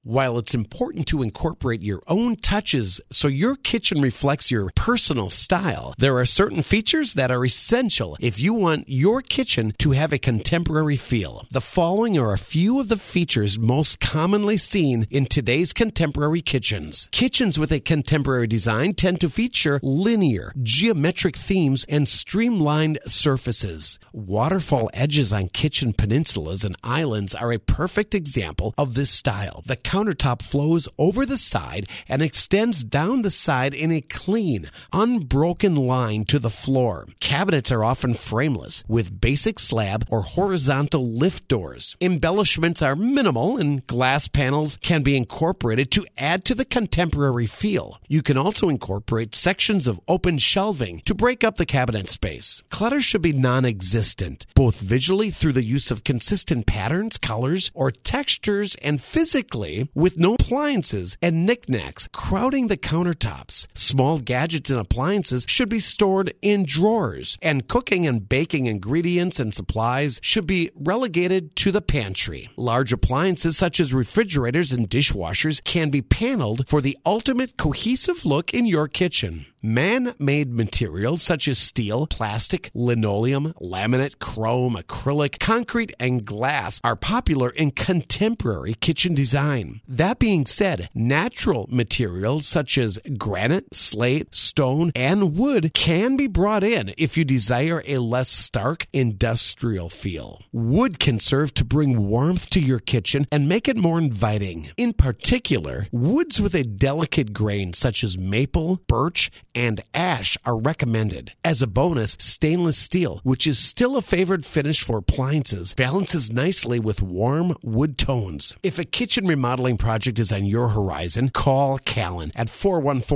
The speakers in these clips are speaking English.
While it's important to incorporate your own touches so your kitchen reflects your personal style, there are certain features that are essential if you want your kitchen to have a contemporary feel. The following are a few of the features most commonly seen in today's contemporary kitchens. Kitchens with a contemporary design tend to feature linear, geometric themes and streamlined surfaces. Waterfall edges on kitchen peninsulas and islands are a perfect example of this style. The countertop flows over the side and extends down the side in a clean, unbroken line to the floor. Cabinets are often frameless, with basic slab or horizontal lift doors. Embellishments are minimal, and glass panels can be incorporated to add to the contemporary feel. You can also incorporate sections of open shelving to break up the cabinet space. Clutter should be non-existent, both visually through the use of consistent patterns, colors, or textures, and physically with no appliances and knickknacks crowding the countertops. Small gadgets and appliances should be stored in drawers, and cooking and baking ingredients and supplies should be relegated to the pantry. Large appliances such as refrigerators and dishwashers can be paneled for the ultimate cohesive look in your kitchen. Man-made materials such as steel, plastic, linoleum, laminate, chrome, acrylic, concrete, and glass are popular in contemporary kitchen design. That being said, natural materials such as granite, slate, stone, and wood can be brought in if you desire a less stark industrial feel. Wood can serve to bring warmth to your kitchen and make it more inviting. In particular, woods with a delicate grain such as maple, birch, and ash are recommended. As a bonus, stainless steel, which is still a favored finish for appliances, balances nicely with warm wood tones. If a kitchen remodeling project is on your horizon, call Callan at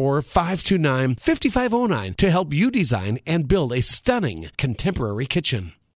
414-529-5509 to help you design and build a stunning contemporary kitchen.